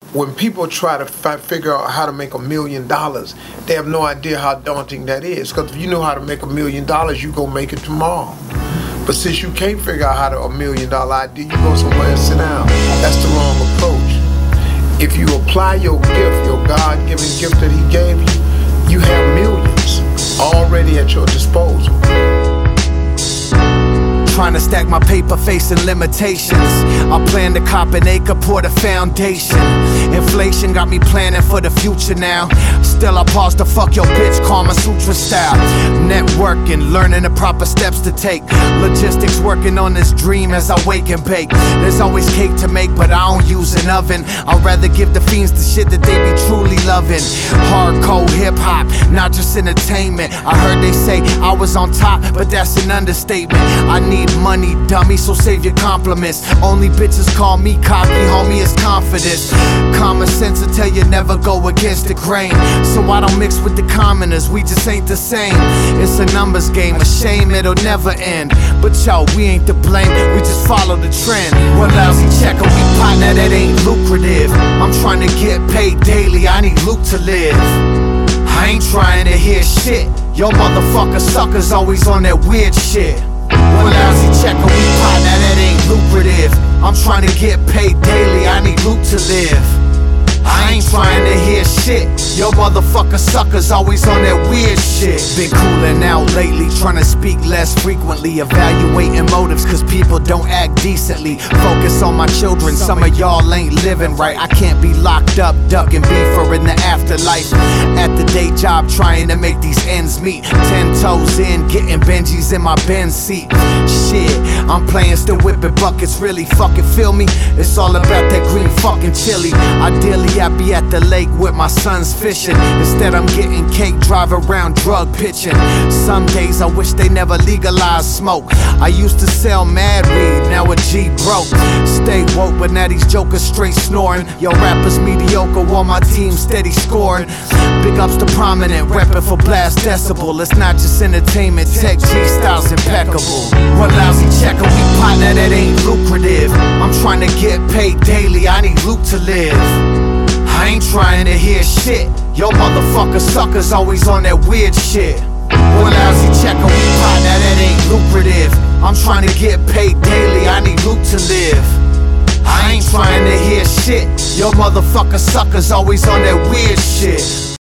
when people try to figure out how to make $1 million, they have no idea how daunting that is. Because if you know how to make $1 million, you go make it tomorrow. But since you can't figure out how to $1 million idea, you go somewhere and sit down. That's the wrong approach. If you apply your gift, your God-given gift that He gave you, you have millions already at your disposal. Trying to stack my paper, facing limitations. I plan to cop an acre, pour the foundation. Inflation got me planning for the future now. Still I pause to fuck your bitch, Kama Sutra style. Networking, learning the proper steps to take. Logistics, working on this dream as I wake and bake. There's always cake to make, but I don't use an oven. I'd rather give the fiends the shit that they be truly loving. Hardcore hip-hop, not just entertainment. I heard they say I was on top, but that's an understatement. I need money, dummy, so save your compliments. Only bitches call me cocky, homie, it's confidence. Common sense will tell you never go against the grain. So I don't mix with the commoners, we just ain't the same. It's a numbers game, a shame it'll never end. But yo, we ain't to blame, we just follow the trend. One lousy checker, we partner that ain't lucrative. I'm trying to get paid daily, I need loot to live. I ain't trying to hear shit. Yo motherfucker suckers always on that weird shit. One lousy checker, we partner that ain't lucrative. I'm trying to get paid daily, I need loot to live. I ain't trying to hear shit. Yo motherfucker suckers always on that weird shit. Been cooling out lately, trying to speak less frequently. Evaluating motives cause people don't act decently. Focus on my children, some of y'all ain't living right. I can't be locked up, ducking beefer in the afterlife. At the day job trying to make these ends meet. 10 toes in, getting Benjis in my Benz seat. Shit, I'm playing still whipping buckets, really fucking feel me? It's all about that green fucking chili. Ideally I be at the lake with my sons fishing. Instead I'm getting cake, drive around drug pitching. Some days I wish they never legalized smoke. I used to sell mad weed, now a G broke. Stay woke, but now these jokers straight snoring. Yo rappers mediocre while my team steady scoring. Big ups to Prominent, reppin' for Blast Decibel. It's not just entertainment, Tech G-style's impeccable. One lousy checker, we partner that ain't lucrative. I'm trying to get paid daily, I need loot to live. I ain't trying to hear shit. Yo motherfucker suckers always on that weird shit. One lousy checker, we partner that ain't lucrative. I'm trying to get paid daily, I need loot to live. I ain't trying to hear shit. Yo motherfucker suckers always on that weird shit.